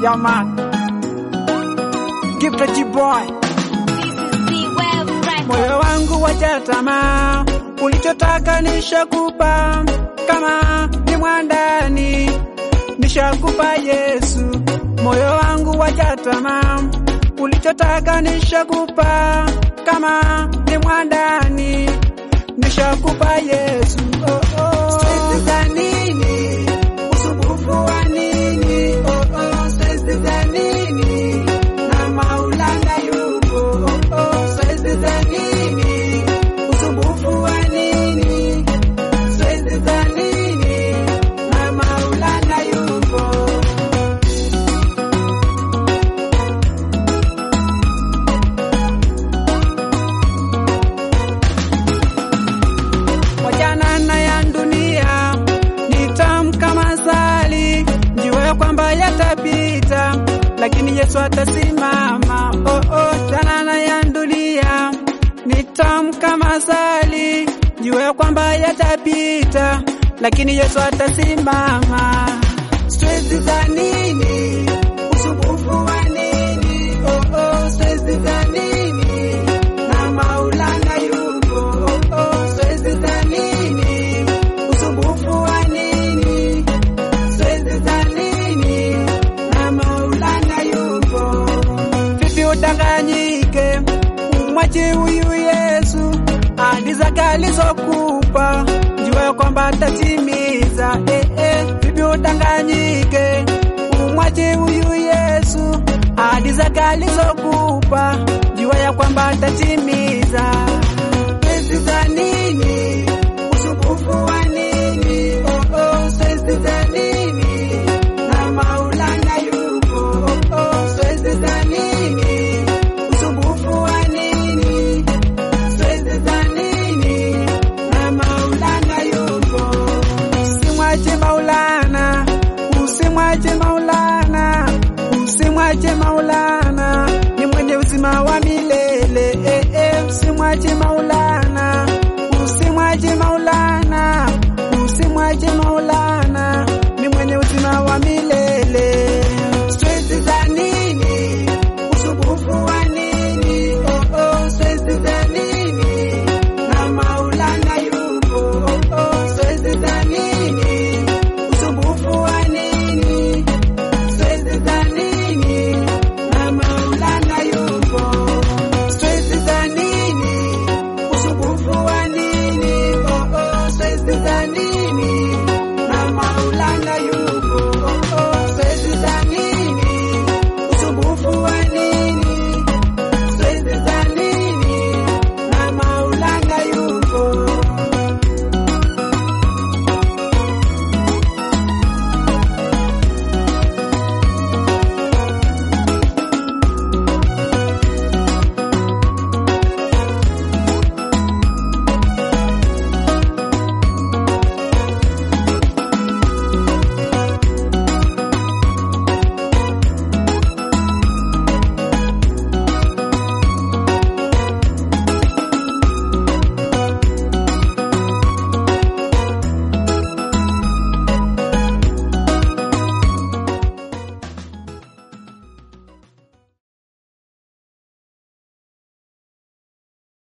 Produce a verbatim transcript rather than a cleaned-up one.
Yeah man, give the G-boy. Moyo wangu wacha tamaa, ulichotaka nishakupa, kama ni mwandani nishakupa Yesu. Moyo wangu wacha tamaa, ulichotaka nishakupa, kama ni mwandani nishakupa Yesu. Oh oh, stress za nini? Usumbufu wa nini? Oh oh, stress za nini? Na Maulana yupo. Oh oh, stress za nini? Usumbufu wa nini? Stress za nini? Na Maulana yupo. Wajana na ya dunia ni tamu kama asali, jua kwamba yatapita, lakini Yesu atasimama. Oh oh, jana na ya dunia ni tamu kama asali, jua kwamba yatapita, lakini Yesu atasimama. Stress za nini? Usumbufu wa nini? Oh oh, stress za nini? Na Maulana yupo. Oh oh, stress za nini? Usumbufu wa nini? Stress za nini? Na Maulana yupo. Vipi udanganyike, umwache huyu Yesu, ahadi zake alizokupa jua kwamba atatimiza. Eh eh, vipi udanganyike, umwache huyu Yesu, ahadi zake alizokupa jua ya kwamba atatimiza.